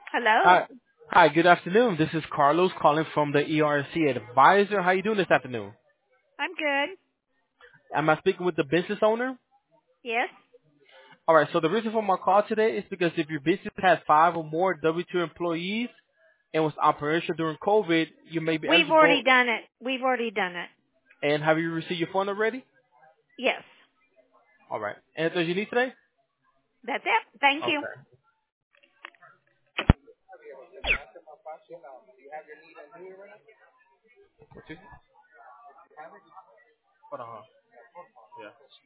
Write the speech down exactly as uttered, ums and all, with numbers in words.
Hello. Hi. Hi, good afternoon. This is Carlos calling from the E R C advisor. How you doing this afternoon? I'm good. Am I speaking with the business owner? Yes. All right, so the reason for my call today is because if your business has five or more W two employees and was operational during COVID, you may be We've already eligible. done it. We've already done it. And have you received your phone already? Yes. All right. Anything you need today? That's it. Thank you. Okay. What's it? Hold on. huh? Yeah.